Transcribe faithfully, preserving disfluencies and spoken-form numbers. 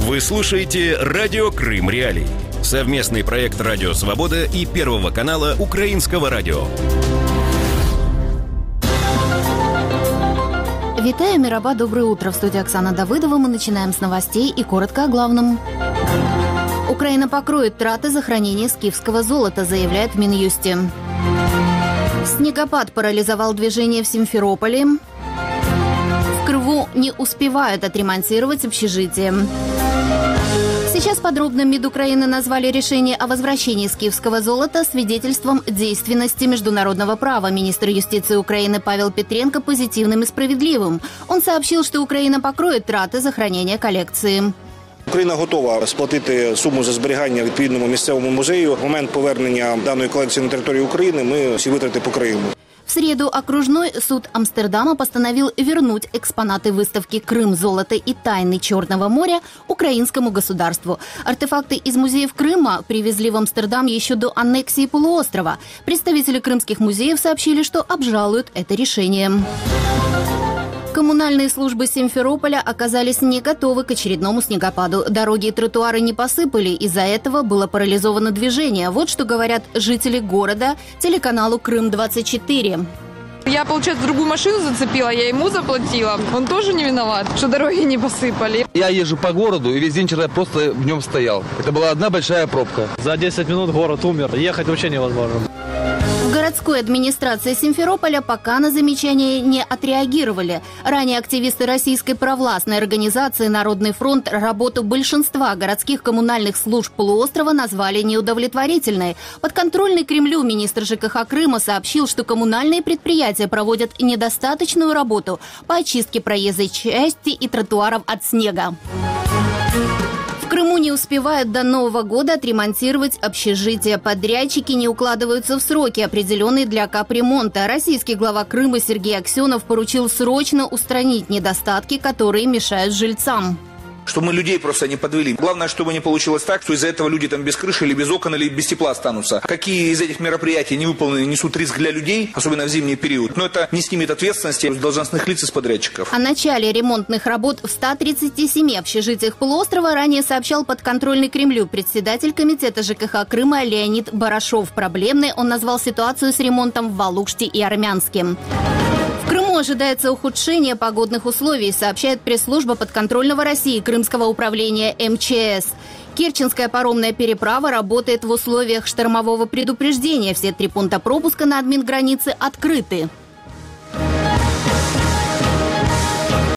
Вы слушаете «Радио Крым Реалии». Совместный проект «Радио Свобода» и Первого канала Украинского радио. Витаю, Мираба, доброе утро. В студии Оксана Давыдова. Мы начинаем с новостей и коротко о главном. Украина покроет траты за хранение скифского золота, заявляет в Минюсте. Снегопад парализовал движение в Симферополе. В Крыму не успевают отремонтировать общежитие. Сейчас подробно МИД Украины назвали решение о возвращении скифского золота свидетельством действенности международного права. Министр юстиции Украины Павел Петренко позитивным и справедливым. Он сообщил, что Украина покроет траты за хранение коллекции. Україна готова сплатити суму за зберігання відповідному місцевому музею. В момент повернення даної колекції на територію України ми всі витрати покриємо. В среду окружной суд Амстердама постановил вернуть экспонаты выставки «Крым. Золото и тайны Черного моря» украинскому государству. Артефакты из музеев Крыма привезли в Амстердам еще до аннексии полуострова. Представители крымских музеев сообщили, что обжалуют это решение. Коммунальные службы Симферополя оказались не готовы к очередному снегопаду. Дороги и тротуары не посыпали, из-за этого было парализовано движение. Вот что говорят жители города телеканалу Крым двадцать четыре. Я, получается, другую машину зацепила, я ему заплатила. Он тоже не виноват, что дороги не посыпали. Я езжу по городу, и весь день вчера просто в нем стоял. Это была одна большая пробка. За десять минут город умер, ехать вообще невозможно. В городской администрации Симферополя пока на замечания не отреагировали. Ранее активисты российской провластной организации «Народный фронт» работу большинства городских коммунальных служб полуострова назвали неудовлетворительной. Подконтрольный Кремлю министр ЖКХ Крыма сообщил, что коммунальные предприятия проводят недостаточную работу по очистке проезжей части и тротуаров от снега. В Крыму не успевают до Нового года отремонтировать общежития. Подрядчики не укладываются в сроки, определенные для капремонта. Российский глава Крыма Сергей Аксенов поручил срочно устранить недостатки, которые мешают жильцам. Чтобы мы людей просто не подвели. Главное, чтобы не получилось так, что из-за этого люди там без крыши или без окон или без тепла останутся. Какие из этих мероприятий не выполнены, несут риск для людей, особенно в зимний период. Но это не снимет ответственности с должностных лиц и с подрядчиков. О начале ремонтных работ в ста тридцати семи общежитиях полуострова ранее сообщал подконтрольный Кремлю председатель комитета ЖКХ Крыма Леонид Барашов. Проблемной он назвал ситуацию с ремонтом в Валуште и Армянске. В Крыму ожидается ухудшение погодных условий, сообщает пресс-служба подконтрольного России Крымского управления эм че эс. Керченская паромная переправа работает в условиях штормового предупреждения. Все три пункта пропуска на админгранице открыты.